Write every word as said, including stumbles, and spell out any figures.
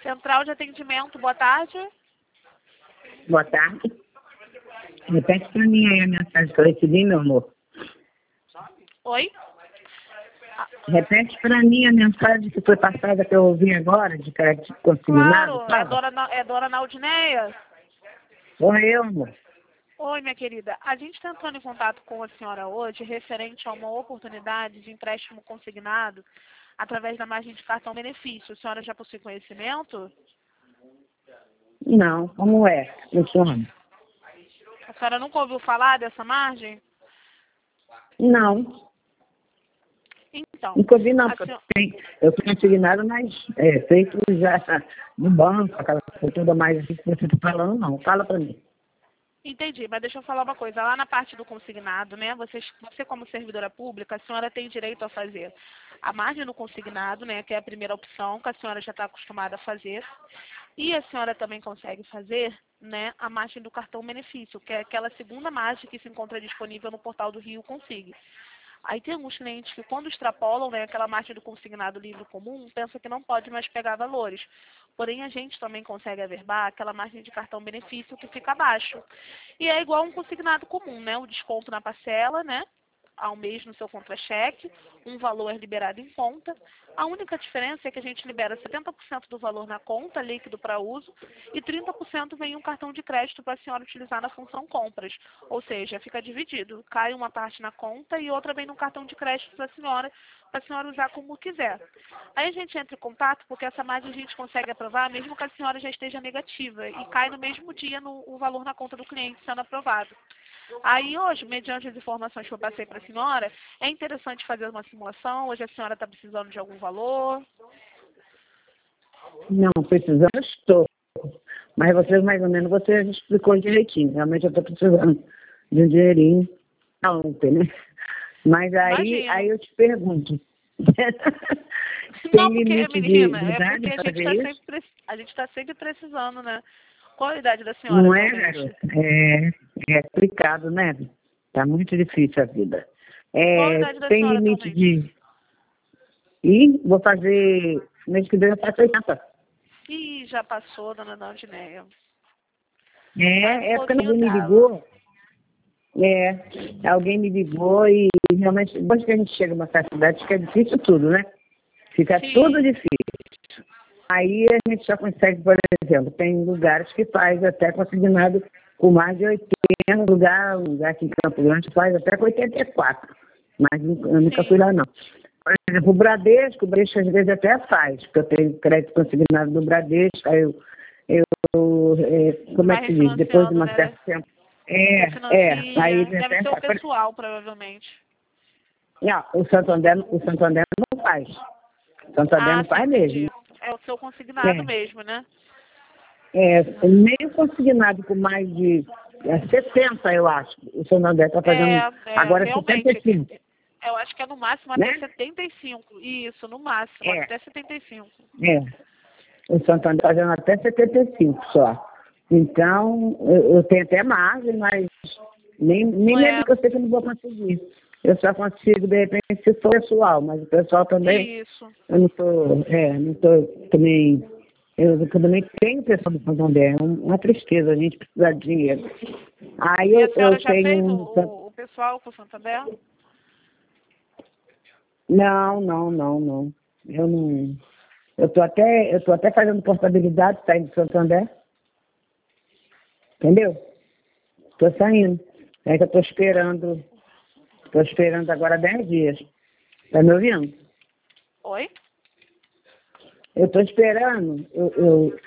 Central de atendimento, boa tarde. Boa tarde. Repete pra mim aí a mensagem que eu recebi, meu amor. Oi? Repete pra mim a mensagem que foi passada que eu ouvi agora, de crédito consignado. Claro, é Fala. dona, Na- é dona Naudineia? Sou eu, amor. Oi, minha querida. A gente está entrando em contato com a senhora hoje referente a uma oportunidade de empréstimo consignado através da margem de cartão benefício. A senhora já possui conhecimento? Não, como é? Funciona? A senhora nunca ouviu falar dessa margem? Não, Então, nunca ouvi não, a porque eu senhora... tenho, eu tenho consignado, mas é, feito já no banco, aquela coisa toda mais assim que você está falando, não. Fala pra mim. Entendi, mas deixa eu falar uma coisa. Lá na parte do consignado, né? Você, você como servidora pública, a senhora tem direito a fazer a margem no consignado, né? Que é a primeira opção que a senhora já está acostumada a fazer. E a senhora também consegue fazer, né, a margem do cartão benefício, que é aquela segunda margem que se encontra disponível no portal do Rio Consigne. Aí tem alguns clientes que, quando extrapolam, né, aquela margem do consignado livre comum, pensa que não pode mais pegar valores. Porém, a gente também consegue averbar aquela margem de cartão benefício que fica abaixo. E é igual um consignado comum, né? O desconto na parcela, né? Ao mês no seu contra-cheque, um valor é liberado em conta. A única diferença é que a gente libera setenta por cento do valor na conta, líquido para uso, e trinta por cento vem em um cartão de crédito para a senhora utilizar na função compras. Ou seja, fica dividido. Cai uma parte na conta e outra vem no cartão de crédito para a senhora, para a senhora usar como quiser. Aí a gente entra em contato porque essa margem a gente consegue aprovar mesmo que a senhora já esteja negativa e cai no mesmo dia no, o valor na conta do cliente sendo aprovado. Aí hoje, mediante as informações que eu passei para a senhora, é interessante fazer uma simulação. Hoje a senhora está precisando de algum valor? Não, precisando estou. Mas você, mais ou menos, você explicou direitinho. Realmente eu estou precisando de um dinheirinho ontem, né? Mas aí, Imagino. aí eu te pergunto. Tem Não, porque, limite de, menina, de é idade porque a para gente fazer está isso? sempre, preci- a gente tá sempre precisando, né? Qual a idade da senhora Não é, atualmente? garoto? É, é complicado, né? Tá muito difícil a vida. Qual a É, idade da tem senhora limite atualmente? de... E vou fazer... Mês que vem eu faço oitenta. Ih, já passou, dona Naudineia. Vai no É, é porque pouquinho alguém me dela. ligou. É, alguém me ligou e realmente, depois que a gente chega numa certa idade, fica difícil tudo, né? Fica tudo Sim, difícil. Aí a gente já consegue, por exemplo, tem lugares que faz até consignado com mais de oitenta, lugar, um lugar aqui em Campo Grande faz até com oitenta e quatro. Mas eu nunca fui sim, lá, não. Por exemplo, o Bradesco, o Bradesco às vezes até faz, porque eu tenho crédito consignado do Bradesco, aí eu, eu é, como é vai que se diz? Depois de refinanciando, um né? certo tempo. É, é, aí Refinancia. Deve até ser o faz. pessoal, provavelmente. Não, o Santander, o Santander não faz. O Santander Ah, não sim, faz entendi. mesmo. É o seu consignado É, mesmo, né? é, meio consignado com mais de é, sessenta, eu acho. O Santander está É, fazendo é, agora setenta e realmente. cinco, Eu acho que é no máximo até né? setenta e cinco. Isso, no máximo, É, até setenta e cinco. é. O Santander está fazendo até setenta e cinco só. Então, eu, eu tenho até margem, mas nem, nem mesmo É, que eu sei que eu não vou conseguir. Eu só consigo, de repente, se for pessoal, mas o pessoal também, isso. eu não estou, é, não estou também, eu, eu também tenho pessoal do Santander, é uma tristeza a gente precisar de dinheiro. Aí E a eu, senhora eu já fez tenho o, um, o, o pessoal com o Santander? não, não, não, não, eu não, eu estou até, eu tô até fazendo portabilidade, saindo do Santander, entendeu? Estou saindo. É que eu estou esperando, estou esperando agora dez dias. Está me ouvindo? Oi? Eu estou esperando, eu, eu